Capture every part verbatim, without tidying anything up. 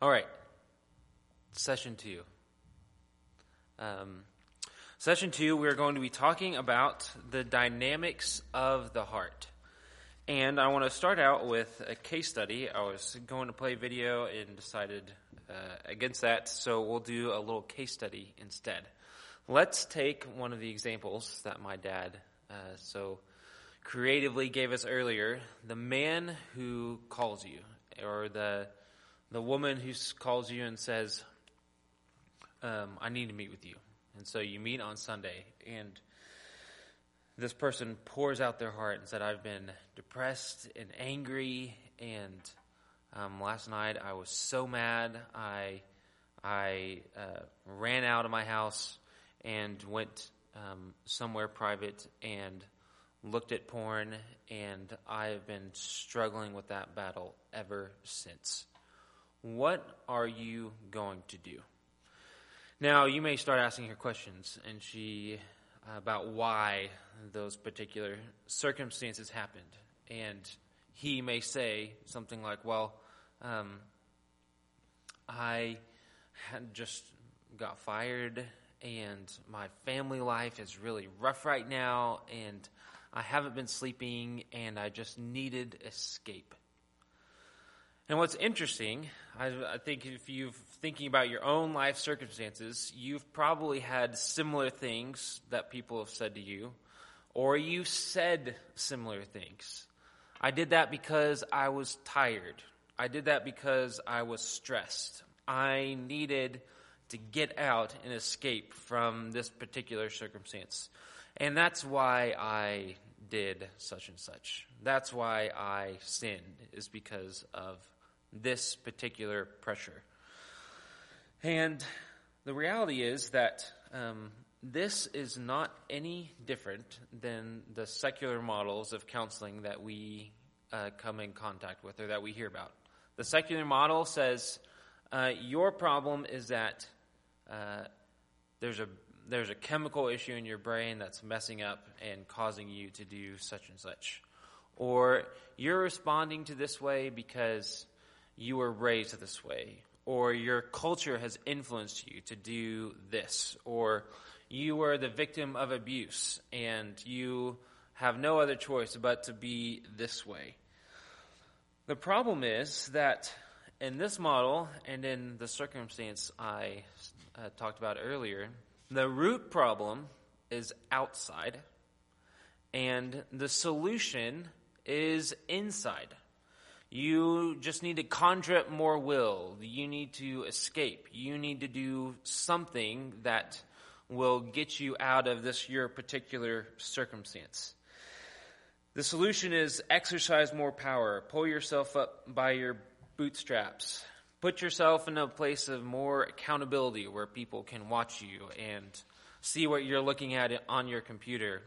All right, session two. Um, session two, we're going to be talking about the dynamics of the heart. And I want to start out with a case study. I was going to play video and decided uh, against that, so we'll do a little case study instead. Let's take one of the examples that my dad uh, so creatively gave us earlier, the man who calls you, or the the woman who calls you and says, um, I need to meet with you. And so you meet on Sunday, and this person pours out their heart and said, I've been depressed and angry, and um, last night I was so mad, I I uh, ran out of my house and went um, somewhere private and looked at porn, and I have been struggling with that battle ever since. What are you going to do? Now, you may start asking her questions, and she about why those particular circumstances happened. And he may say something like, well, um, I had just got fired, and my family life is really rough right now, and I haven't been sleeping, and I just needed escape. And what's interesting, I, I think if you're thinking about your own life circumstances, you've probably had similar things that people have said to you, or you said similar things. I did that because I was tired. I did that because I was stressed. I needed to get out and escape from this particular circumstance. And that's why I did such and such. That's why I sinned, is because of this particular pressure. And the reality is that um, this is not any different than the secular models of counseling that we uh, come in contact with or that we hear about. The secular model says uh, your problem is that uh, there's a there's a chemical issue in your brain that's messing up and causing you to do such and such. Or you're responding to this way because you were raised this way, or your culture has influenced you to do this, or you were the victim of abuse and you have no other choice but to be this way. The problem is that in this model and in the circumstance I uh, talked about earlier, the root problem is outside and the solution is inside. You just need to conjure up more will. You need to escape. You need to do something that will get you out of this your particular circumstance. The solution is exercise more power. Pull yourself up by your bootstraps. Put yourself in a place of more accountability where people can watch you and see what you're looking at on your computer.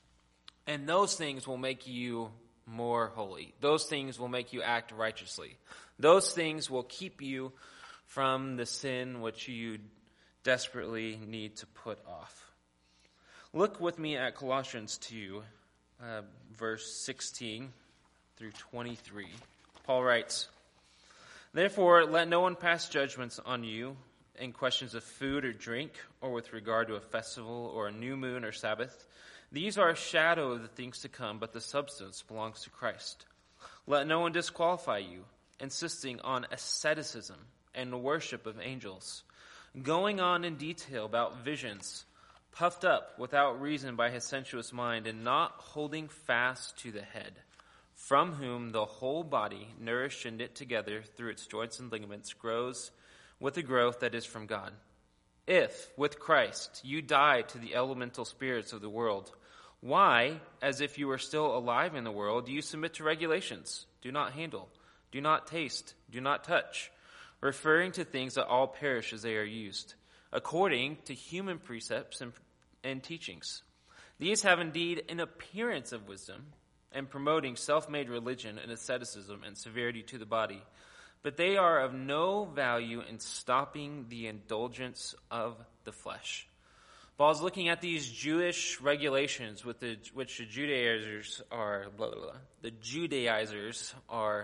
And those things will make you more holy. Those things will make you act righteously. Those things will keep you from the sin which you desperately need to put off. Look with me at Colossians two, uh, verse sixteen through twenty-three. Paul writes, Therefore, let no one pass judgments on you in questions of food or drink, or with regard to a festival or a new moon or Sabbath. These are a shadow of the things to come, but the substance belongs to Christ. Let no one disqualify you, insisting on asceticism and the worship of angels, going on in detail about visions, puffed up without reason by his sensuous mind, and not holding fast to the head, from whom the whole body, nourished and knit together through its joints and ligaments, grows with the growth that is from God. If, with Christ, you died to the elemental spirits of the world, why, as if you were still alive in the world, do you submit to regulations? Do not handle, do not taste, do not touch, referring to things that all perish as they are used, according to human precepts and, and teachings. These have indeed an appearance of wisdom, and promoting self-made religion and asceticism and severity to the body, but they are of no value in stopping the indulgence of the flesh. Paul's looking at these Jewish regulations with the, which the Judaizers are, blah, blah, blah. The Judaizers are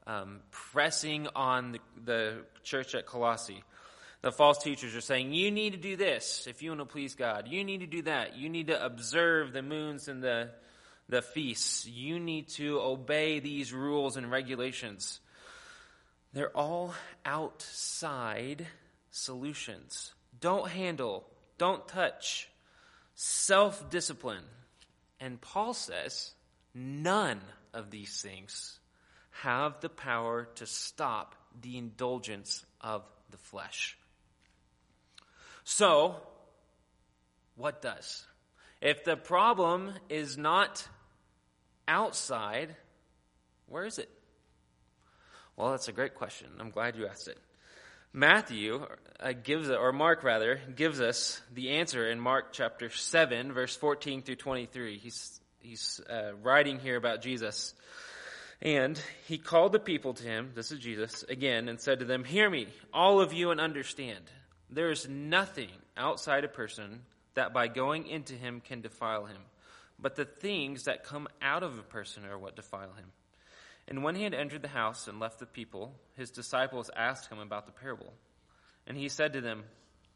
um, pressing on the, the church at Colossae. The false teachers are saying, you need to do this if you want to please God. You need to do that. You need to observe the moons and the, the feasts. You need to obey these rules and regulations. They're all outside solutions. Don't handle. Don't touch. Self-discipline. And Paul says, none of these things have the power to stop the indulgence of the flesh. So, what does? If the problem is not outside, where is it? Well, that's a great question. I'm glad you asked it. Matthew uh, gives, or Mark rather, gives us the answer in Mark chapter seven, verse fourteen through twenty-three. He's he's uh, writing here about Jesus. And he called the people to him, this is Jesus, again, and said to them, hear me, all of you, and understand. There is nothing outside a person that by going into him can defile him, but the things that come out of a person are what defile him. And when he had entered the house and left the people, his disciples asked him about the parable. And he said to them,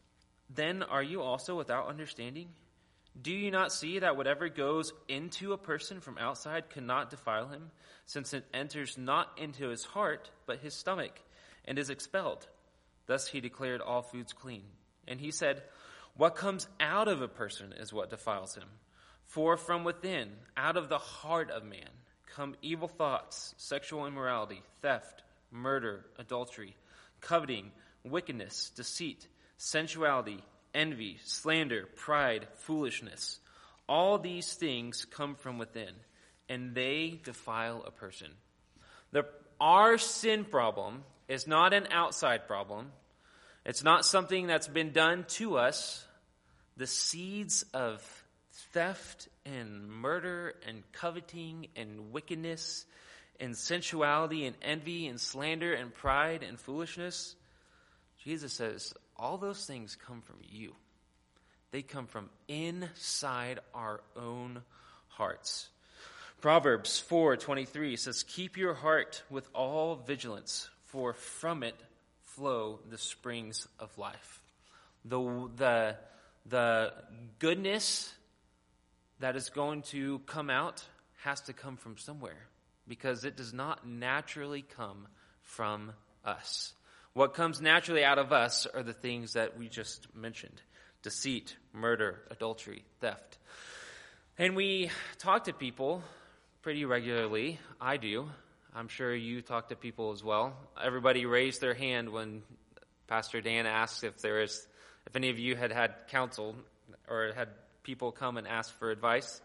then are you also without understanding? Do you not see that whatever goes into a person from outside cannot defile him, since it enters not into his heart, but his stomach, and is expelled? Thus he declared all foods clean. And he said, what comes out of a person is what defiles him. For from within, out of the heart of man, come evil thoughts, sexual immorality, theft, murder, adultery, coveting, wickedness, deceit, sensuality, envy, slander, pride, foolishness. All these things come from within, and they defile a person. The, our sin problem is not an outside problem. It's not something that's been done to us. The seeds of theft and murder and coveting and wickedness and sensuality and envy and slander and pride and foolishness, Jesus says, all those things come from you. They come from inside our own hearts. Proverbs four twenty-three says, keep your heart with all vigilance, for from it flow the springs of life. The, the, the goodness that is going to come out has to come from somewhere, because it does not naturally come from us. What comes naturally out of us are the things that we just mentioned: deceit, murder, adultery, theft. And we talk to people pretty regularly. I do. I'm sure you talk to people as well. Everybody raised their hand when Pastor Dan asked if there is, if any of you had had counsel or had people come and ask for advice.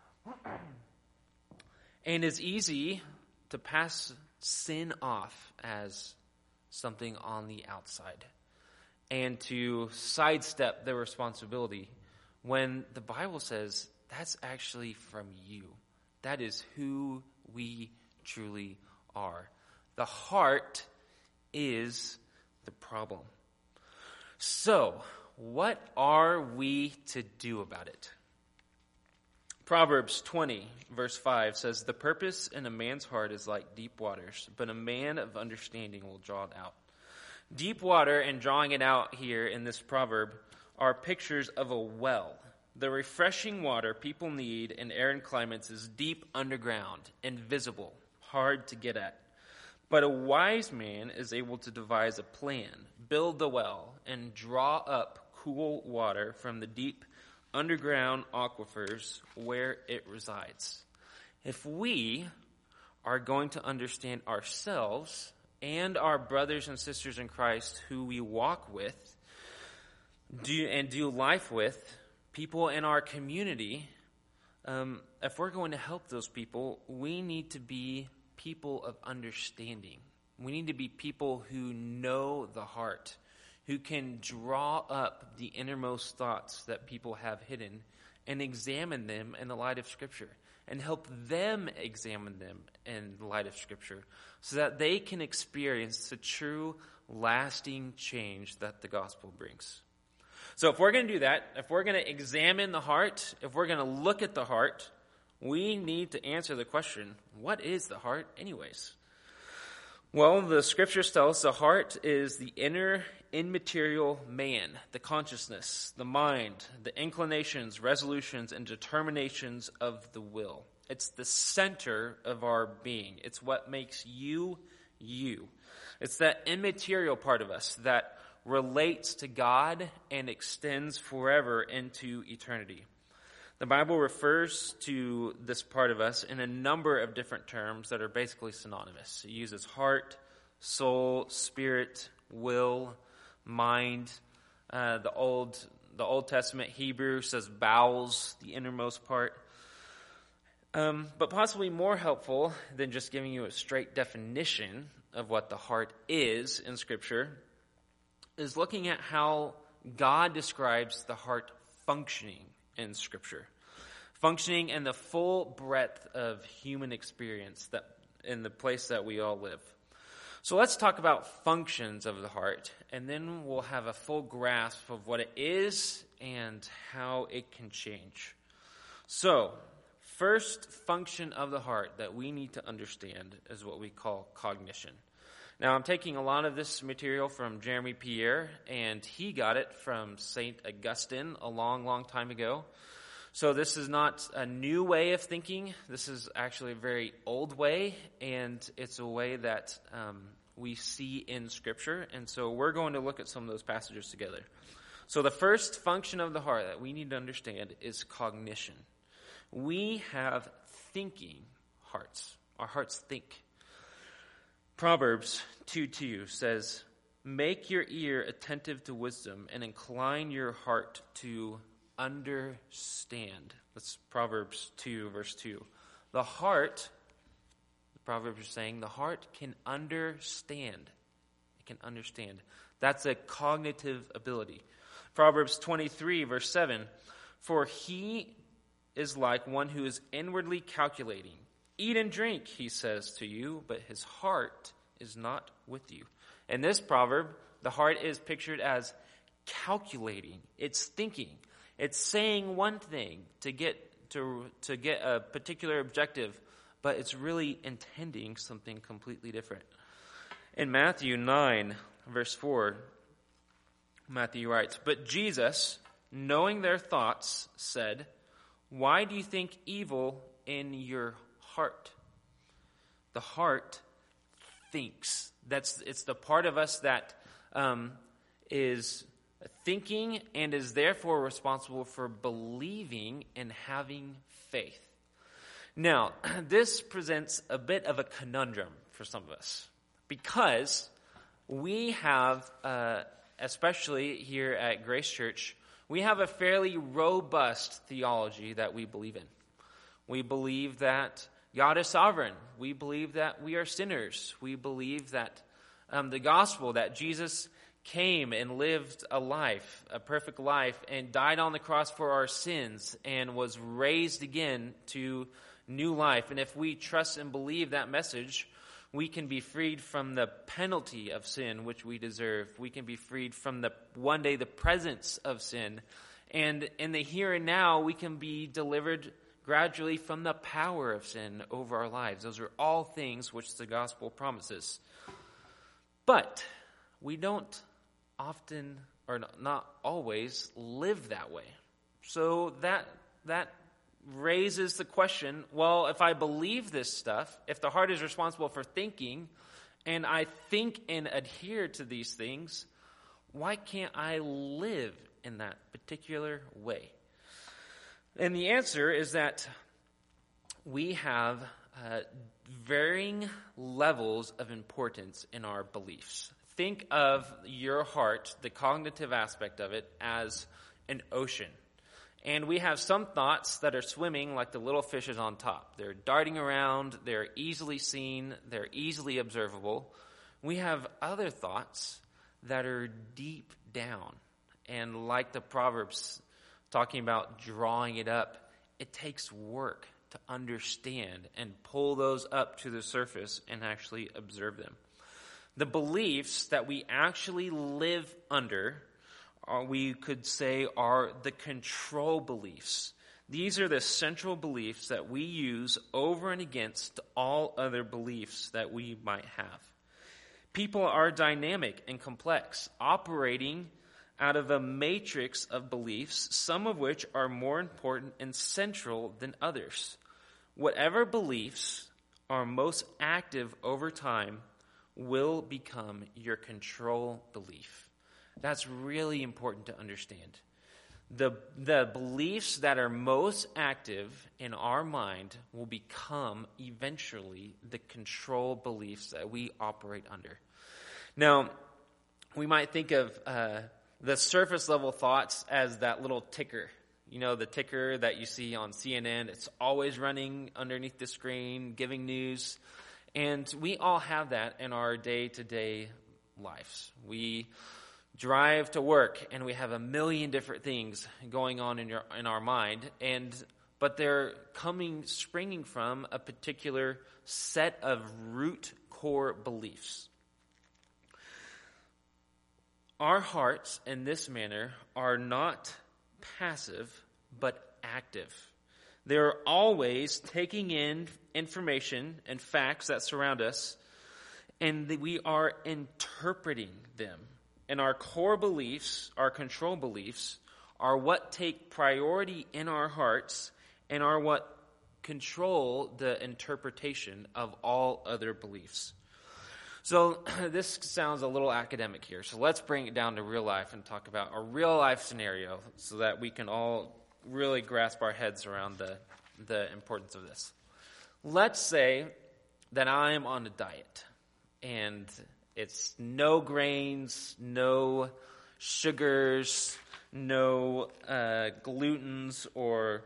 And it's easy to pass sin off as something on the outside and to sidestep the responsibility when the Bible says that's actually from you. That is who we truly are. The heart is the problem. So, what are we to do about it? Proverbs twenty, verse five says, the purpose in a man's heart is like deep waters, but a man of understanding will draw it out. Deep water and drawing it out here in this proverb are pictures of a well. The refreshing water people need in arid climates is deep underground, invisible, hard to get at. But a wise man is able to devise a plan, build the well, and draw up cool water from the deep underground aquifers where it resides. If we are going to understand ourselves and our brothers and sisters in Christ who we walk with do and do life with, people in our community, um, if we're going to help those people, we need to be people of understanding. We need to be people who know the heart, who can draw up the innermost thoughts that people have hidden and examine them in the light of Scripture, and help them examine them in the light of Scripture so that they can experience the true, lasting change that the gospel brings. So if we're going to do that, if we're going to examine the heart, if we're going to look at the heart, we need to answer the question, what is the heart anyways? Well, the scriptures tell us the heart is the inner immaterial man, the consciousness, the mind, the inclinations, resolutions, and determinations of the will. It's the center of our being. It's what makes you, you. It's that immaterial part of us that relates to God and extends forever into eternity. The Bible refers to this part of us in a number of different terms that are basically synonymous. It uses heart, soul, spirit, will, mind. Uh, the Old the Old Testament Hebrew says bowels, the innermost part. Um, but possibly more helpful than just giving you a straight definition of what the heart is in Scripture is looking at how God describes the heart functioning in Scripture. Functioning in the full breadth of human experience that in the place that we all live. So let's talk about functions of the heart, and then we'll have a full grasp of what it is and how it can change. So, first function of the heart that we need to understand is what we call cognition. Now, I'm taking a lot of this material from Jeremy Pierre, and he got it from Saint Augustine a long, long time ago. So this is not a new way of thinking. This is actually a very old way, and it's a way that um, we see in Scripture. And so we're going to look at some of those passages together. So the first function of the heart that we need to understand is cognition. We have thinking hearts. Our hearts think. Proverbs two two says, "Make your ear attentive to wisdom and incline your heart to understand." That's Proverbs two, verse two. The heart, the Proverbs are saying, the heart can understand. It can understand. That's a cognitive ability. Proverbs twenty-three, verse seven. "For he is like one who is inwardly calculating. Eat and drink, he says to you, but his heart is not with you." In this proverb, the heart is pictured as calculating. It's thinking. It's saying one thing to get to to get a particular objective, but it's really intending something completely different. In Matthew nine, verse four, Matthew writes, "But Jesus, knowing their thoughts, said, 'Why do you think evil in your heart?'" The heart thinks. That's it's the part of us that um, is thinking and is therefore responsible for believing and having faith. Now, this presents a bit of a conundrum for some of us because we have, uh, especially here at Grace Church, we have a fairly robust theology that we believe in. We believe that God is sovereign. We believe that we are sinners. We believe that um, the gospel, that Jesus came and lived a life, a perfect life, and died on the cross for our sins and was raised again to new life. And if we trust and believe that message, we can be freed from the penalty of sin which we deserve. We can be freed from the one day the presence of sin. And in the here and now, we can be delivered gradually from the power of sin over our lives. Those are all things which the gospel promises. But we don't often, or not always, live that way. So that that raises the question, well, if I believe this stuff, if the heart is responsible for thinking, and I think and adhere to these things, why can't I live in that particular way? And the answer is that we have uh, varying levels of importance in our beliefs. Think of your heart, the cognitive aspect of it, as an ocean. And we have some thoughts that are swimming like the little fishes on top. They're darting around, they're easily seen, they're easily observable. We have other thoughts that are deep down. And like the Proverbs talking about drawing it up, it takes work to understand and pull those up to the surface and actually observe them. The beliefs that we actually live under, or we could say, are the control beliefs. These are the central beliefs that we use over and against all other beliefs that we might have. People are dynamic and complex, operating out of a matrix of beliefs, some of which are more important and central than others. Whatever beliefs are most active over time will become your control belief. That's really important to understand. The, the beliefs that are most active in our mind will become eventually the control beliefs that we operate under. Now, we might think of uh, the surface level thoughts as that little ticker. You know, the ticker that you see on C N N. It's always running underneath the screen, giving news. And we all have that in our day-to-day lives. We drive to work, and we have a million different things going on in your in our mind, and but they're coming, springing from a particular set of root core beliefs. Our hearts, in this manner, are not passive, but active. They're always taking in information and facts that surround us, and we are interpreting them. And our core beliefs, our control beliefs, are what take priority in our hearts and are what control the interpretation of all other beliefs. So this sounds a little academic here. So let's bring it down to real life and talk about a real life scenario so that we can all really grasp our heads around the, the importance of this. Let's say that I am on a diet and it's no grains, no sugars, no uh, glutens or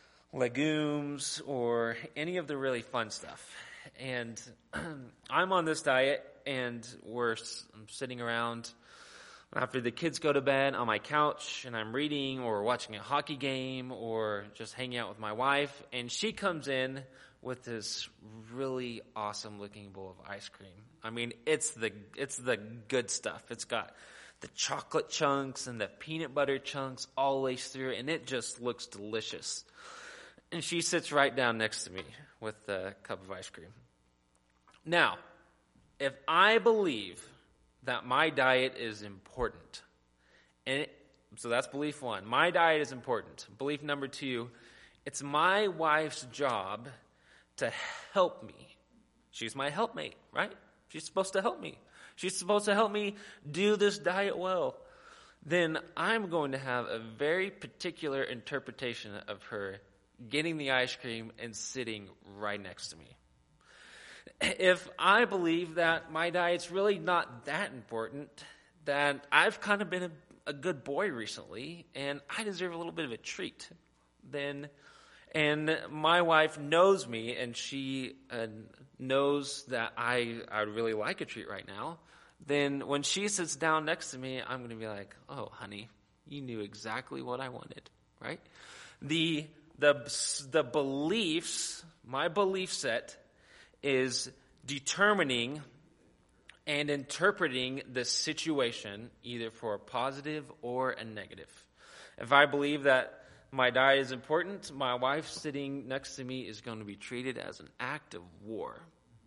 legumes or any of the really fun stuff. And I'm on this diet, and we're I'm sitting around after the kids go to bed on my couch, and I'm reading or watching a hockey game or just hanging out with my wife, and she comes in with this really awesome looking bowl of ice cream. I mean, it's the it's the good stuff. It's got the chocolate chunks and the peanut butter chunks all laced through, and it just looks delicious. And she sits right down next to me with a cup of ice cream. Now, if I believe that my diet is important, and it, so that's belief one. My diet is important. Belief number two, it's my wife's job to help me. She's my helpmate, right? She's supposed to help me. She's supposed to help me do this diet well. Then I'm going to have a very particular interpretation of her getting the ice cream and sitting right next to me. If I believe that my diet's really not that important, that I've kind of been a, a good boy recently and I deserve a little bit of a treat, then, and my wife knows me and she uh, knows that I I really like a treat right now, then when she sits down next to me, I'm going to be like, oh, honey, you knew exactly what I wanted, right? The The the beliefs, my belief set is determining and interpreting the situation either for a positive or a negative. If I believe that my diet is important, my wife sitting next to me is going to be treated as an act of war.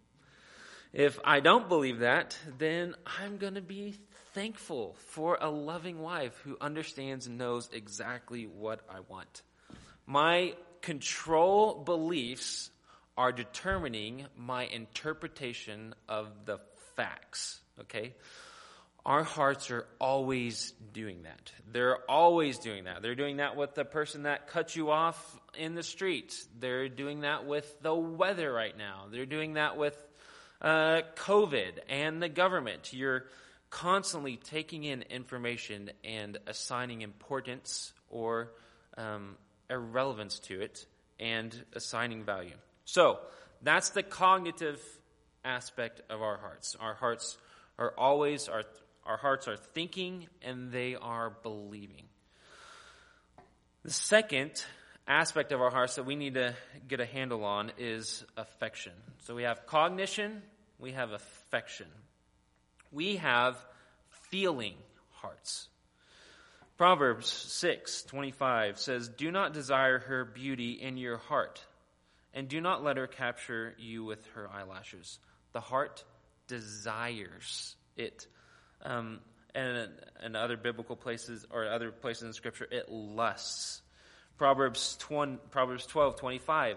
If I don't believe that, then I'm going to be thankful for a loving wife who understands and knows exactly what I want. My control beliefs are determining my interpretation of the facts, okay? Our hearts are always doing that. They're always doing that. They're doing that with the person that cut you off in the street. They're doing that with the weather right now. They're doing that with uh, COVID and the government. You're constantly taking in information and assigning importance or um irrelevance to it and assigning value. So that's the cognitive aspect of our hearts. Our hearts are always, our, our hearts are thinking and they are believing. The second aspect of our hearts that we need to get a handle on is affection. So we have cognition, we have affection. We have feeling hearts. Proverbs six twenty-five says, "Do not desire her beauty in your heart, and do not let her capture you with her eyelashes. The heart desires. It, um, and in other biblical places or other places in Scripture, it lusts. Proverbs twenty, Proverbs twelve twenty-five.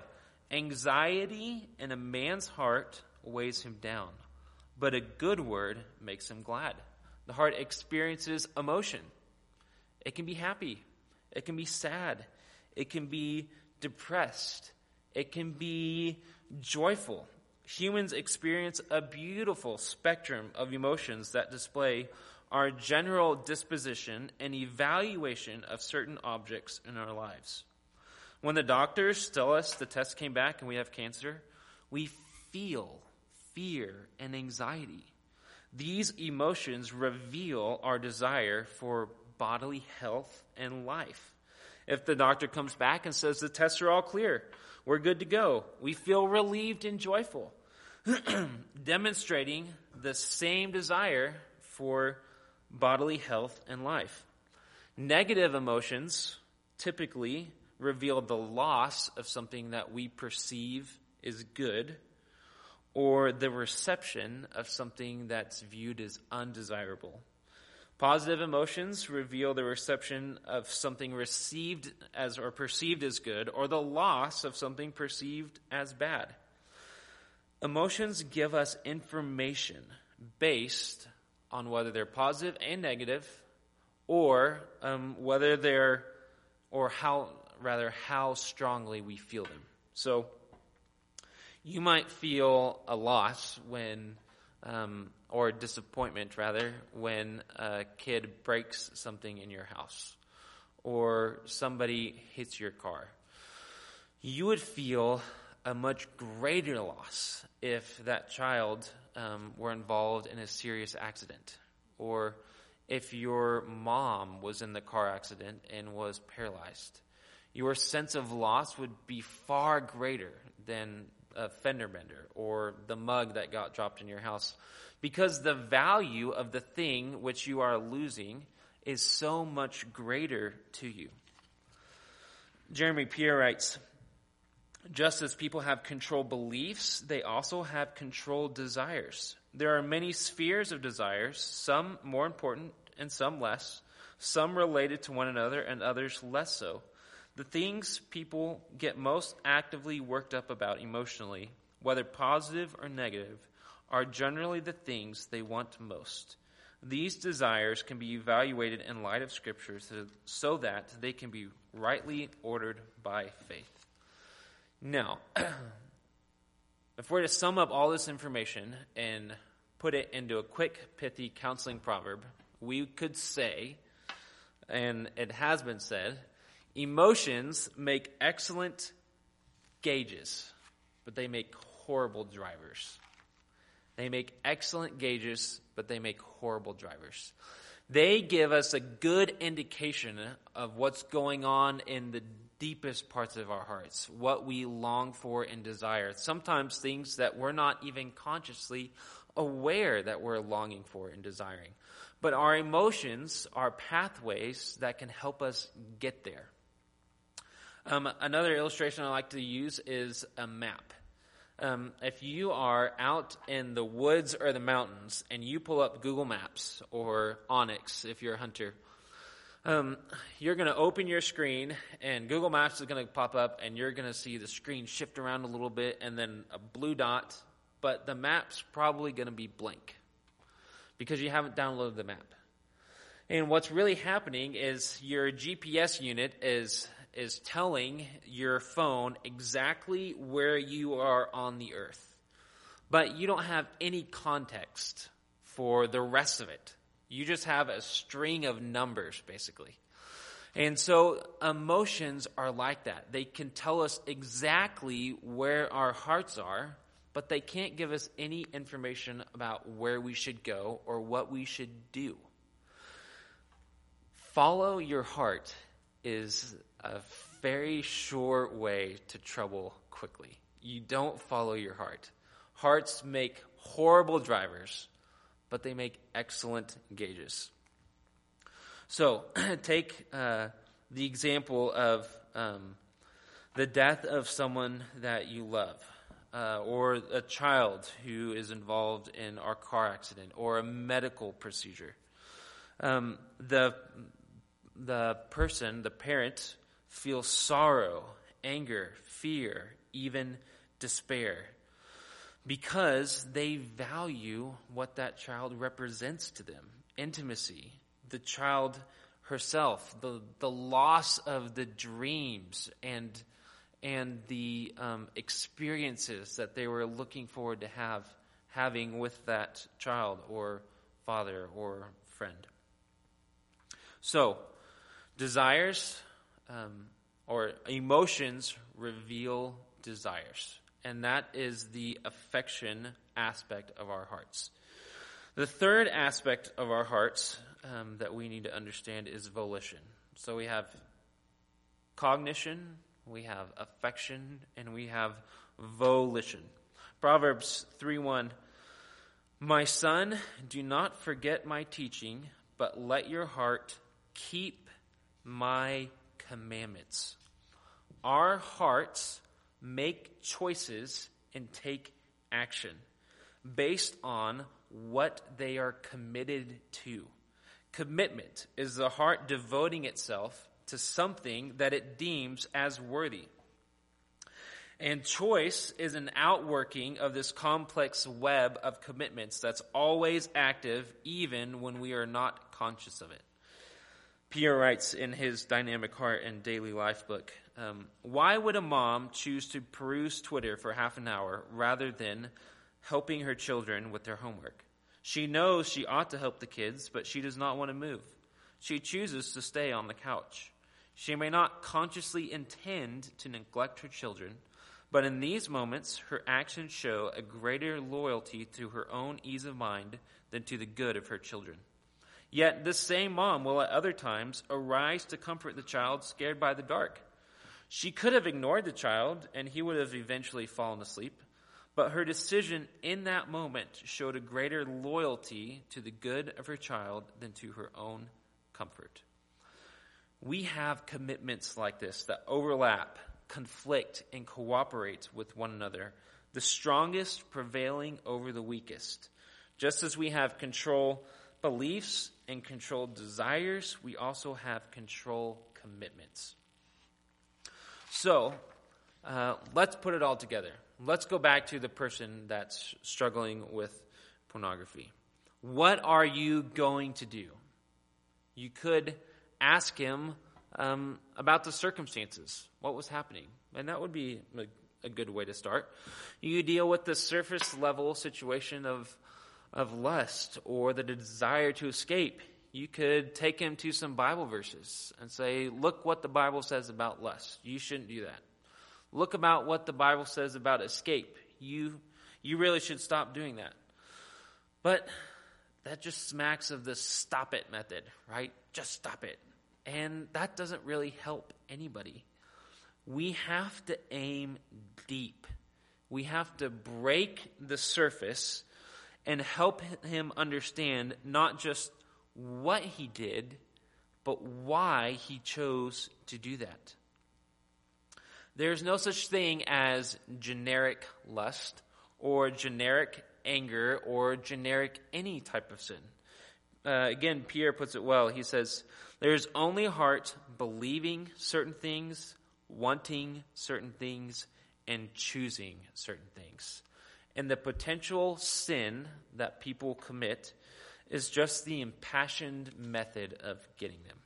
Anxiety in a man's heart weighs him down, but a good word makes him glad. The heart experiences emotion. It can be happy. It can be sad. It can be depressed. It can be joyful. Humans experience a beautiful spectrum of emotions that display our general disposition and evaluation of certain objects in our lives. When the doctors tell us the test came back and we have cancer, we feel fear and anxiety. These emotions reveal our desire for bodily health and life. If the doctor comes back and says the tests are all clear, we're good to go, we feel relieved and joyful, demonstrating the same desire for bodily health and life. Negative emotions typically reveal the loss of something that we perceive is good, or the reception of something that's viewed as undesirable. Positive emotions reveal the reception of something received as or perceived as good, or the loss of something perceived as bad. Emotions give us information based on whether they're positive and negative, or um, whether they're, or how, rather, how strongly we feel them. So, you might feel a loss when, um, or disappointment rather, when a kid breaks something in your house, or somebody hits your car. You would feel a much greater loss if that child um, were involved in a serious accident, or if your mom was in the car accident and was paralyzed. Your sense of loss would be far greater than a fender bender or the mug that got dropped in your house, because the value of the thing which you are losing is so much greater to you. Jeremy Pierre writes, just as people have controlled beliefs, they also have controlled desires. There are many spheres of desires, some more important and some less, some related to one another and others less so. The things people get most actively worked up about emotionally, whether positive or negative, are generally the things they want most. These desires can be evaluated in light of Scripture so, so that they can be rightly ordered by faith. Now, if we're to sum up all this information and put it into a quick, pithy counseling proverb, we could say, and it has been said, emotions make excellent gauges, but they make horrible drivers. They make excellent gauges, but they make horrible drivers. They give us a good indication of what's going on in the deepest parts of our hearts, what we long for and desire. Sometimes things that we're not even consciously aware that we're longing for and desiring. But our emotions are pathways that can help us get there. Um, another illustration I like to use is a map. Um, if you are out in the woods or the mountains and you pull up Google Maps or Onyx if you're a hunter, um, you're going to open your screen and Google Maps is going to pop up and you're going to see the screen shift around a little bit and then a blue dot, but the map's probably going to be blank because you haven't downloaded the map. And what's really happening is your G P S unit is is telling your phone exactly where you are on the earth. But you don't have any context for the rest of it. You just have a string of numbers, basically. And so emotions are like that. They can tell us exactly where our hearts are, but they can't give us any information about where we should go or what we should do. Follow your heart is a very sure way to trouble quickly. You don't follow your heart. Hearts make horrible drivers, but they make excellent gauges. So take uh, the example of um, the death of someone that you love. uh, or a child who is involved in our car accident or a medical procedure. Um, the the person, the parent, feels sorrow, anger, fear, even despair, because they value what that child represents to them. Intimacy, the child herself, the, the loss of the dreams and, and the um, experiences that they were looking forward to have, having with that child or father or friend. So, desires um, or emotions reveal desires. And that is the affection aspect of our hearts. The third aspect of our hearts um, that we need to understand is volition. So we have cognition, we have affection, and we have volition. Proverbs three one, "My son, do not forget my teaching, but let your heart keep my commandments." Our hearts make choices and take action based on what they are committed to. Commitment is the heart devoting itself to something that it deems as worthy. And choice is an outworking of this complex web of commitments that's always active even when we are not conscious of it. Pierre writes in his Dynamic Heart and Daily Life book, um, why would a mom choose to peruse Twitter for half an hour rather than helping her children with their homework? She knows she ought to help the kids, but she does not want to move. She chooses to stay on the couch. She may not consciously intend to neglect her children, but in these moments, her actions show a greater loyalty to her own ease of mind than to the good of her children. Yet this same mom will at other times arise to comfort the child scared by the dark. She could have ignored the child, and he would have eventually fallen asleep. But her decision in that moment showed a greater loyalty to the good of her child than to her own comfort. We have commitments like this that overlap, conflict, and cooperate with one another, the strongest prevailing over the weakest. Just as we have control beliefs and control desires, we also have control commitments. So, uh, let's put it all together. Let's go back to the person that's struggling with pornography. What are you going to do? You could ask him um, about the circumstances, what was happening. And that would be a, a good way to start. You deal with the surface level situation of, of lust or the desire to escape. You could take him to some Bible verses and say, look what the Bible says about lust. You shouldn't do that. Look about what the Bible says about escape. You you really should stop doing that. But that just smacks of the stop it method, right? Just stop it. And that doesn't really help anybody. We have to aim deep. We have to break the surface and help him understand not just what he did, but why he chose to do that. There's no such thing as generic lust or generic anger or generic any type of sin. Uh, again, Pierre puts it well. He says, there's only a heart believing certain things, wanting certain things, and choosing certain things. And the potential sin that people commit is just the impassioned method of getting them.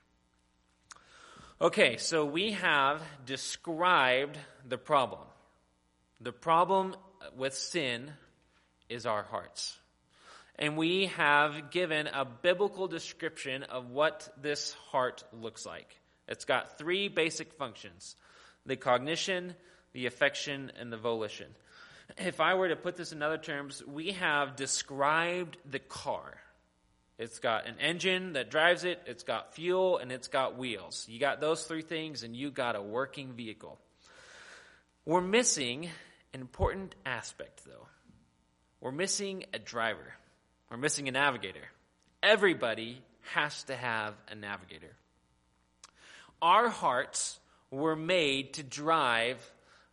Okay, so we have described the problem. The problem with sin is our hearts. And we have given a biblical description of what this heart looks like. It's got three basic functions: the cognition, the affection, and the volition. If I were to put this in other terms, we have described the car. It's got an engine that drives it, it's got fuel, and it's got wheels. You got those three things, and you got a working vehicle. We're missing an important aspect, though. We're missing a driver. We're missing a navigator. Everybody has to have a navigator. Our hearts were made to drive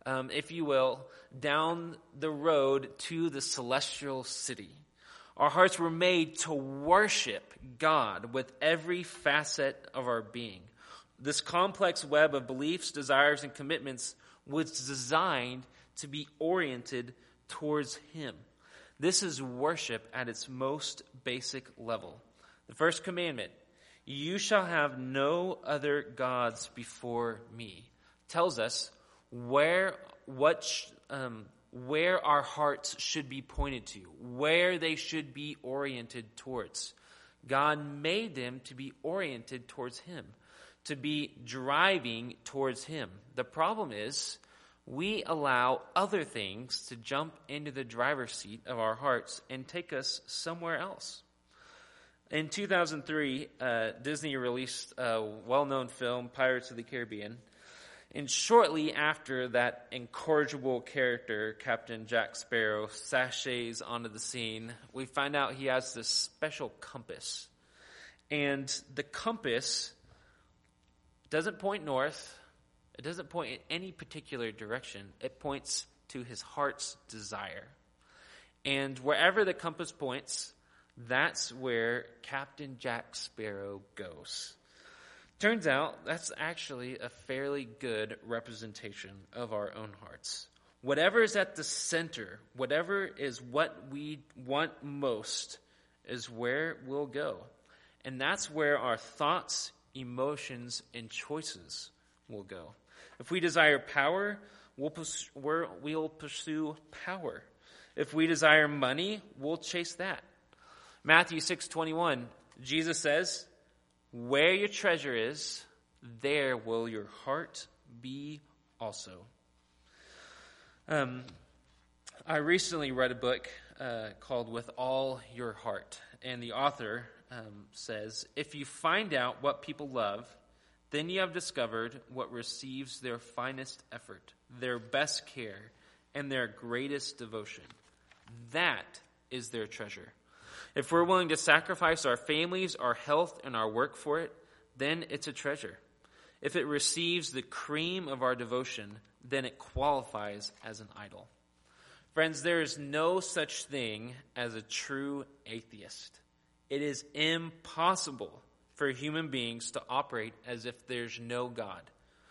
um, if you will, down the road to the celestial city. Our hearts were made to worship God with every facet of our being. This complex web of beliefs, desires, and commitments was designed to be oriented towards Him. This is worship at its most basic level. The first commandment, you shall have no other gods before me, tells us where what um, where our hearts should be pointed to, where they should be oriented towards. God made them to be oriented towards Him, to be driving towards Him. The problem is we allow other things to jump into the driver's seat of our hearts and take us somewhere else. In two thousand three, uh, Disney released a well-known film, Pirates of the Caribbean. And shortly after that incorrigible character, Captain Jack Sparrow, sashays onto the scene, we find out he has this special compass. And the compass doesn't point north. It doesn't point in any particular direction. It points to his heart's desire. And wherever the compass points, that's where Captain Jack Sparrow goes. Turns out that's actually a fairly good representation of our own hearts. Whatever is at the center, whatever is what we want most, is where we'll go. And that's where our thoughts, emotions, and choices will go. If we desire power, we'll pursue, we'll pursue power. If we desire money, we'll chase that. Matthew six twenty-one, Jesus says, where your treasure is, there will your heart be also. Um, I recently read a book uh, called With All Your Heart. And the author um, says, if you find out what people love, then you have discovered what receives their finest effort, their best care, and their greatest devotion. That is their treasure. If we're willing to sacrifice our families, our health, and our work for it, then it's a treasure. If it receives the cream of our devotion, then it qualifies as an idol. Friends, there is no such thing as a true atheist. It is impossible for human beings to operate as if there's no God.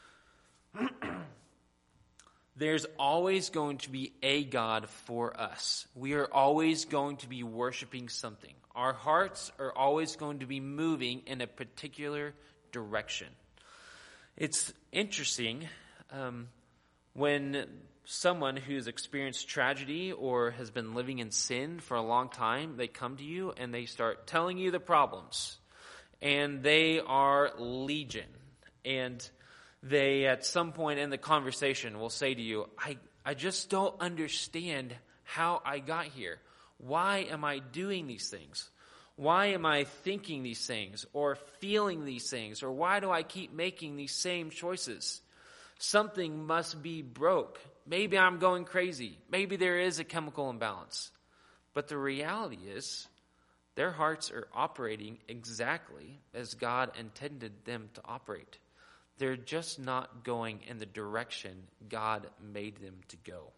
There's always going to be a God for us. We are always going to be worshiping something. Our hearts are always going to be moving in a particular direction. It's interesting um, when someone who's experienced tragedy or has been living in sin for a long time, they come to you and they start telling you the problems. And they are legion. And they, at some point in the conversation, will say to you, I, I just don't understand how I got here. Why am I doing these things? Why am I thinking these things or feeling these things? Or why do I keep making these same choices? Something must be broke. Maybe I'm going crazy. Maybe there is a chemical imbalance. But the reality is, their hearts are operating exactly as God intended them to operate. They're just not going in the direction God made them to go.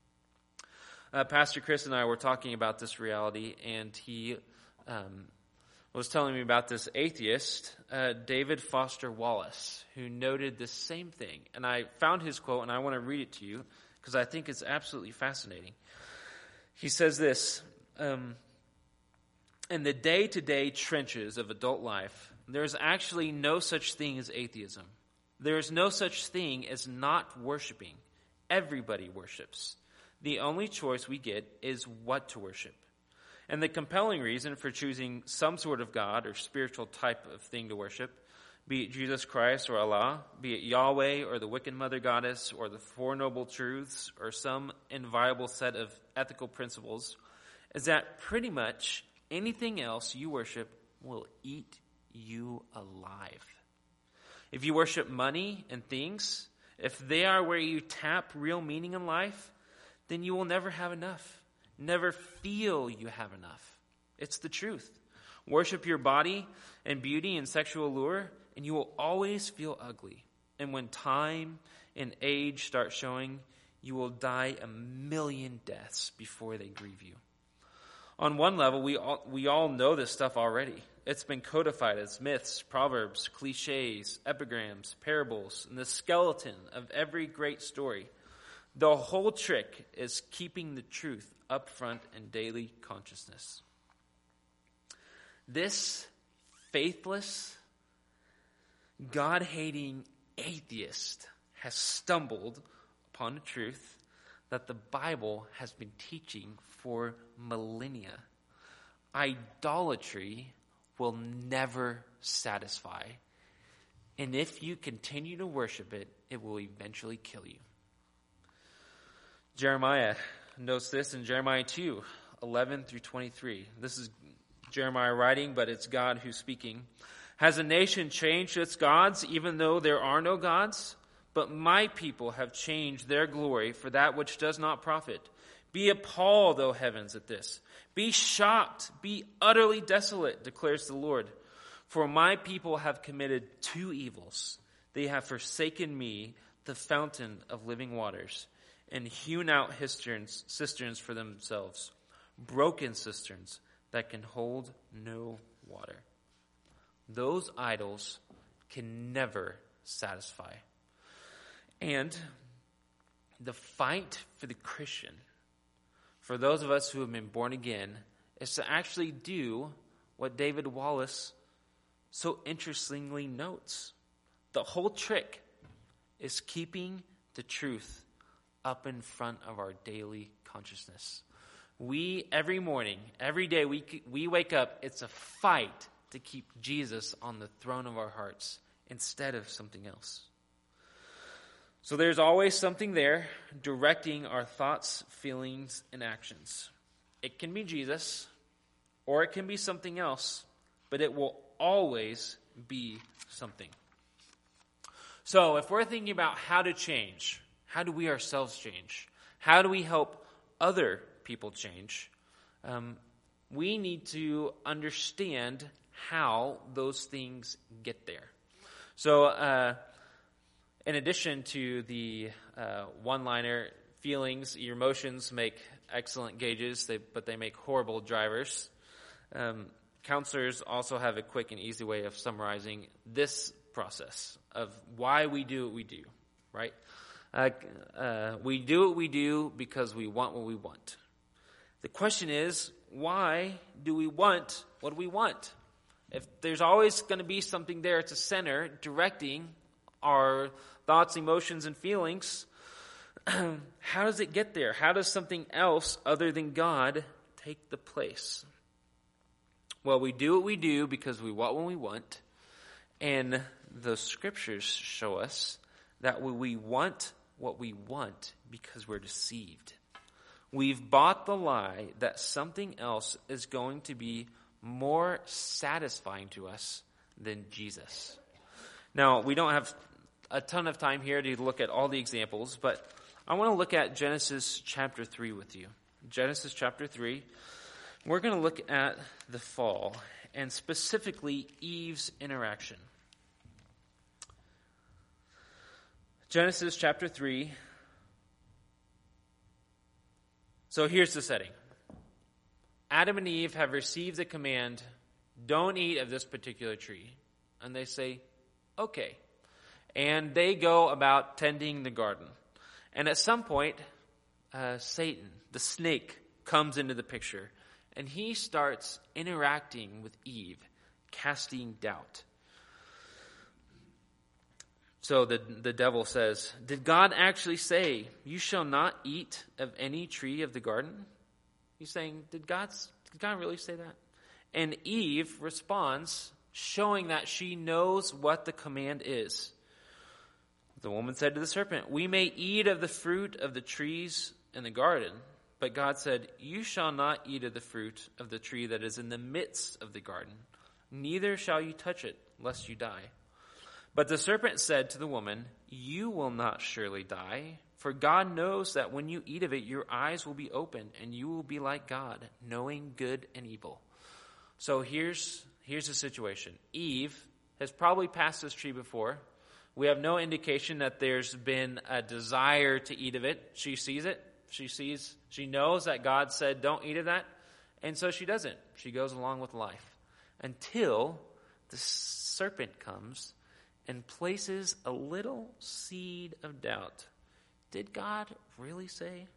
Uh, Pastor Chris and I were talking about this reality, and he um, was telling me about this atheist, uh, David Foster Wallace, who noted the same thing. And I found his quote, and I want to read it to you because I think it's absolutely fascinating. He says this, um, in the day-to-day trenches of adult life, there's actually no such thing as atheism. There is no such thing as not worshiping. Everybody worships. The only choice we get is what to worship. And the compelling reason for choosing some sort of God or spiritual type of thing to worship, be it Jesus Christ or Allah, be it Yahweh or the Wiccan Mother Goddess or the Four Noble Truths or some inviolable set of ethical principles, is that pretty much anything else you worship will eat you alive. If you worship money and things, if they are where you tap real meaning in life, then you will never have enough. Never feel you have enough. It's the truth. Worship your body and beauty and sexual allure, and you will always feel ugly. And when time and age start showing, you will die a million deaths before they grieve you. On one level, we all, we all know this stuff already. It's been codified as myths, proverbs, cliches, epigrams, parables, and the skeleton of every great story. The whole trick is keeping the truth up front in daily consciousness. This faithless, God-hating atheist has stumbled upon the truth that the Bible has been teaching for millennia. Idolatry will never satisfy. And if you continue to worship it, it will eventually kill you. Jeremiah notes this in Jeremiah two, eleven through twenty-three. This is Jeremiah writing, but it's God who's speaking. Has a nation changed its gods, even though there are no gods? But my people have changed their glory for that which does not profit. Be appalled, O heavens, at this. Be shocked, be utterly desolate, declares the Lord. For my people have committed two evils. They have forsaken me, the fountain of living waters, and hewn out cisterns, cisterns for themselves, broken cisterns that can hold no water. Those idols can never satisfy. And the fight for the Christian, for those of us who have been born again, is to actually do what David Wallace so interestingly notes. The whole trick is keeping the truth up in front of our daily consciousness. We, every morning, every day we we wake up, it's a fight to keep Jesus on the throne of our hearts instead of something else. So there's always something there directing our thoughts, feelings, and actions. It can be Jesus, or it can be something else, but it will always be something. So if we're thinking about how to change, how do we ourselves change? How do we help other people change? Um, we need to understand how those things get there. So, uh, in addition to the uh, one-liner, feelings, your emotions make excellent gauges, they, but they make horrible drivers. Um, counselors also have a quick and easy way of summarizing this process of why we do what we do, right? Uh, uh, we do what we do because we want what we want. The question is, why do we want what we want? If there's always going to be something there at the center directing our thoughts, emotions, and feelings, how does it get there? How does something else other than God take the place? Well, we do what we do because we want what we want, and the scriptures show us that we want what we want because we're deceived. We've bought the lie that something else is going to be more satisfying to us than Jesus. Now, we don't have a ton of time here to look at all the examples, but I want to look at Genesis chapter three with you. Genesis chapter three, we're going to look at the fall, and specifically Eve's interaction. Genesis chapter three. So here's the setting. Adam and Eve have received the command, don't eat of this particular tree. And they say, okay. And they go about tending the garden. And at some point, uh, Satan, the snake, comes into the picture. And he starts interacting with Eve, casting doubt. So the, the devil says, did God actually say, you shall not eat of any tree of the garden? He's saying, did God, did God really say that? And Eve responds, showing that she knows what the command is. The woman said to the serpent, we may eat of the fruit of the trees in the garden. But God said, you shall not eat of the fruit of the tree that is in the midst of the garden. Neither shall you touch it, lest you die. But the serpent said to the woman, you will not surely die, for God knows that when you eat of it, your eyes will be opened, and you will be like God, knowing good and evil. So here's, here's the situation. Eve has probably passed this tree before, We have no indication that there's been a desire to eat of it. She sees it. She sees, she knows that God said, don't eat of that. And so she doesn't. She goes along with life until the serpent comes and places a little seed of doubt. Did God really say,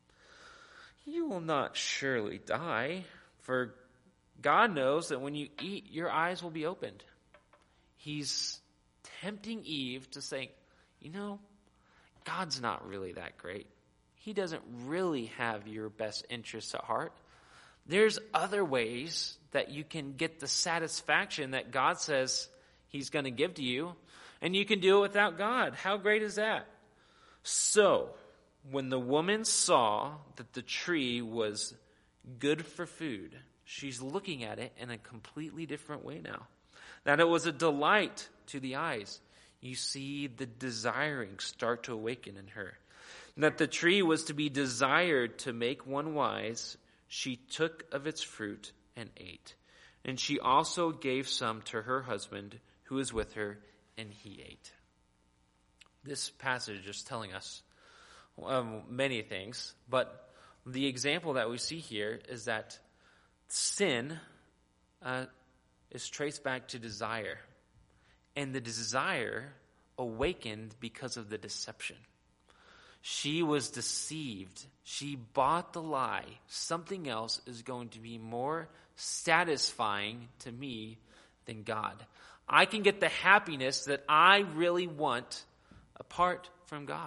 you will not surely die, for God knows that when you eat, your eyes will be opened. He's tempting Eve to say, you know, God's not really that great. He doesn't really have your best interests at heart. There's other ways that you can get the satisfaction that God says he's going to give to you, and you can do it without God. How great is that? So, when the woman saw that the tree was good for food, she's looking at it in a completely different way now. That it was a delight to the eyes. You see the desiring start to awaken in her. That the tree was to be desired to make one wise. She took of its fruit and ate. And she also gave some to her husband who was with her, and he ate. This passage is telling us um, many things, but the example that we see here is that sin uh, is traced back to desire. And the desire awakened because of the deception. She was deceived. She bought the lie. Something else is going to be more satisfying to me than God. I can get the happiness that I really want apart from God.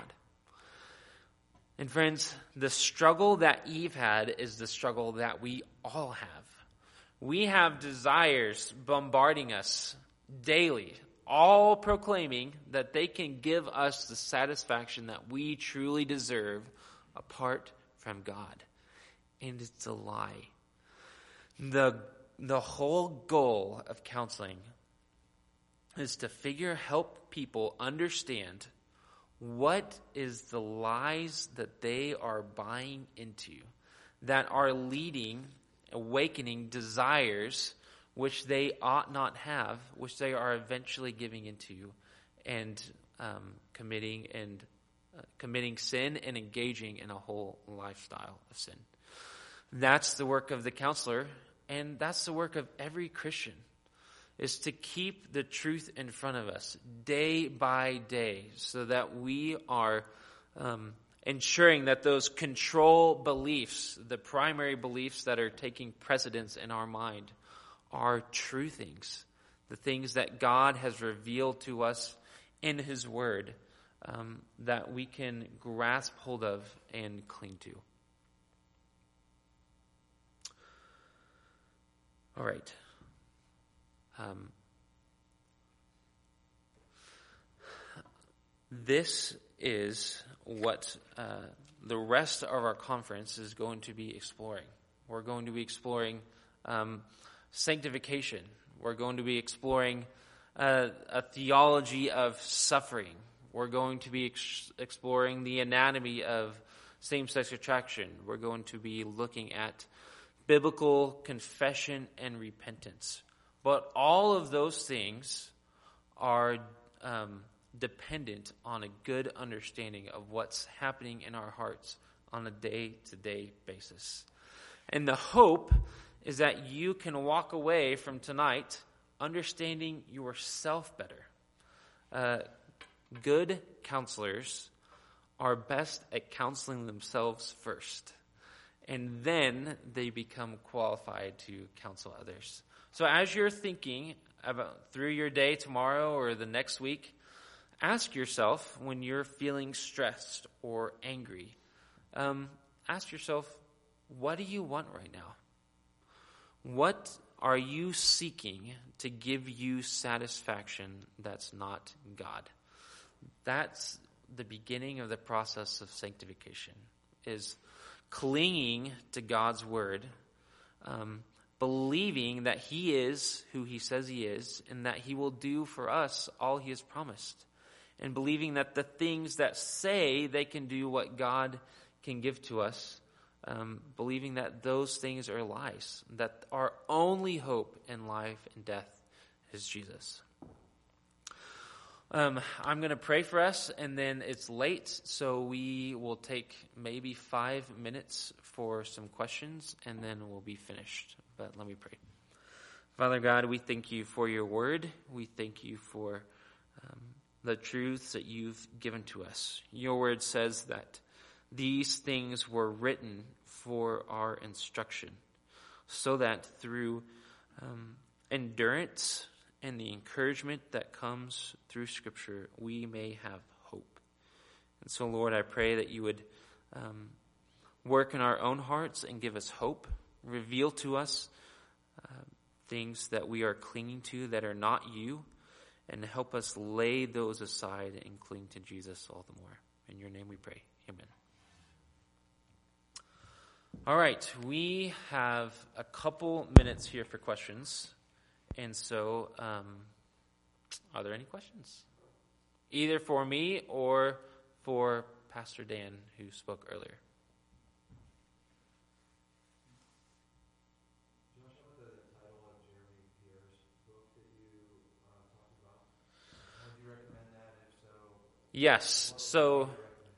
And friends, the struggle that Eve had is the struggle that we all have. We have desires bombarding us daily, all proclaiming that they can give us the satisfaction that we truly deserve apart from God. And it's a lie. The, the whole goal of counseling is to figure, help people understand what is the lies that they are buying into that are leading, awakening desires which they ought not have, which they are eventually giving into and um, committing and uh, committing sin and engaging in a whole lifestyle of sin. That's the work of the counselor, and that's the work of every Christian, is to keep the truth in front of us day by day so that we are um, ensuring that those control beliefs, the primary beliefs that are taking precedence in our mind, are true things, the things that God has revealed to us in His Word, um, that we can grasp hold of and cling to. All right. Um, this is what uh, the rest of our conference is going to be exploring. We're going to be exploring um, sanctification. We're going to be exploring uh, a theology of suffering. We're going to be ex- exploring the anatomy of same-sex attraction. We're going to be looking at biblical confession and repentance. But all of those things are um, dependent on a good understanding of what's happening in our hearts on a day-to-day basis. And the hope is that you can walk away from tonight understanding yourself better. Uh, good counselors are best at counseling themselves first, and then they become qualified to counsel others. So as you're thinking about through your day tomorrow or the next week, ask yourself when you're feeling stressed or angry, um, ask yourself, what do you want right now? What are you seeking to give you satisfaction that's not God? That's the beginning of the process of sanctification, is clinging to God's word, um, believing that He is who He says He is, and that He will do for us all He has promised, and believing that the things that say they can do what God can give to us, um, believing that those things are lies, that our only hope in life and death is Jesus. Um, I'm going to pray for us, and then it's late, so we will take maybe five minutes for some questions, and then we'll be finished. But let me pray. Father God, we thank you for your word. We thank you for um, the truths that you've given to us. Your word says that these things were written for our instruction, so that through um, endurance and the encouragement that comes through Scripture, we may have hope. And so, Lord, I pray that you would um, work in our own hearts and give us hope, reveal to us uh, things that we are clinging to that are not you, and help us lay those aside and cling to Jesus all the more. In your name we pray. Amen. All right, we have a couple minutes here for questions. And so, um, are there any questions? Either for me or for Pastor Dan, who spoke earlier. Yes. So,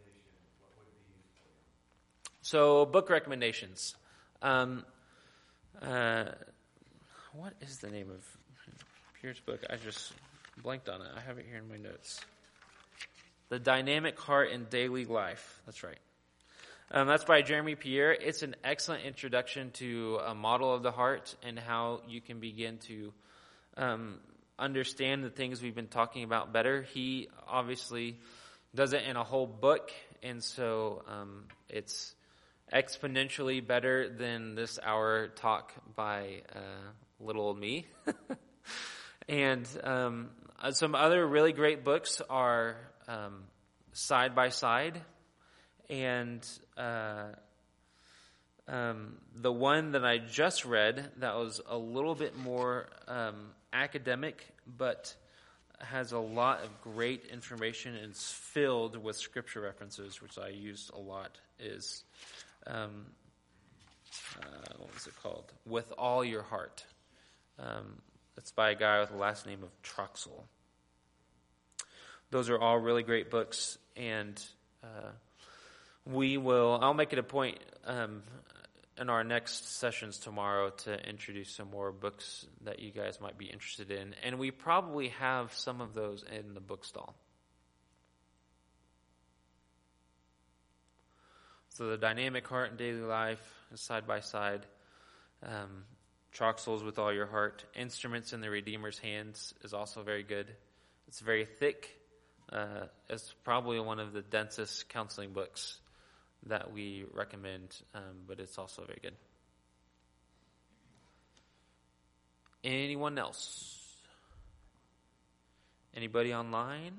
so book recommendations. Um, uh, what is the name of Pierre's book? I just blanked on it. I have it here in my notes. The Dynamic Heart in Daily Life. That's right. Um, that's by Jeremy Pierre. It's an excellent introduction to a model of the heart and how you can begin to um, understand the things we've been talking about better. He obviously does it in a whole book, and so um, it's exponentially better than this hour talk by uh, little old me. And um, some other really great books are um, Side by Side, and uh, um, the one that I just read that was a little bit more um, academic, but has a lot of great information and it's filled with scripture references, which I used a lot, is, um, uh, what was it called? With All Your Heart. Um, it's by a guy with the last name of Troxel. Those are all really great books, and uh, we will, I'll make it a point um, in our next sessions tomorrow to introduce some more books that you guys might be interested in. And we probably have some of those in the bookstall. So the Dynamic Heart in Daily Life, Side by Side, um, Troxel's With All Your Heart, Instruments in the Redeemer's Hands is also very good. It's very thick. Uh, it's probably one of the densest counseling books that we recommend, um, but it's also very good. Anyone else? Anybody online?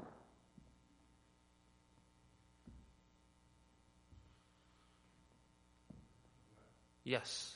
Yes.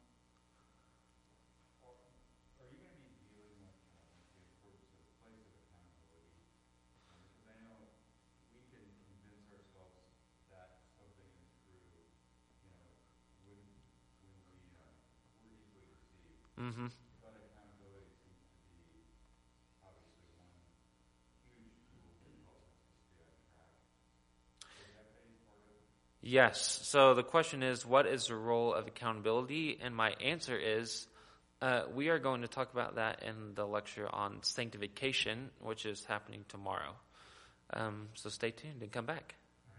Mm-hmm. But accountability seems to be obviously one huge tool that helps us to stay on track. Is that phase part of it? Yes. So the question is, what is the role of accountability? And my answer is, uh, we are going to talk about that in the lecture on sanctification, which is happening tomorrow. Um, so stay tuned and come back.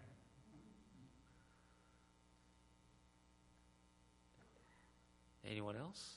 Anyone else?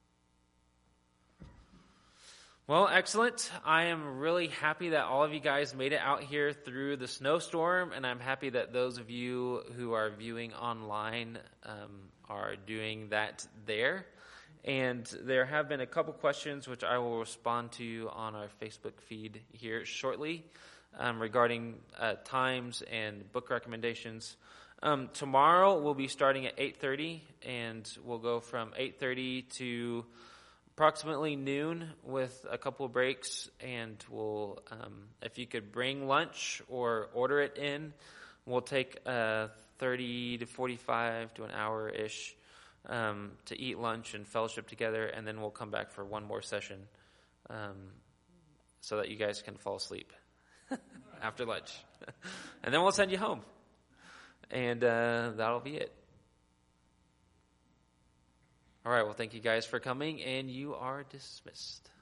Well, excellent. I am really happy that all of you guys made it out here through the snowstorm, and I'm happy that those of you who are viewing online um, are doing that there. And there have been a couple questions which I will respond to on our Facebook feed here shortly um, regarding uh, times and book recommendations. Um, tomorrow we'll be starting at eight thirty, and we'll go from eight thirty to approximately noon with a couple of breaks, and we'll, um, if you could bring lunch or order it in, we'll take uh, thirty to forty-five to an hour-ish um, to eat lunch and fellowship together, and then we'll come back for one more session um, so that you guys can fall asleep. after lunch. And then we'll send you home. And uh, that'll be it. All right, well, thank you guys for coming, and you are dismissed.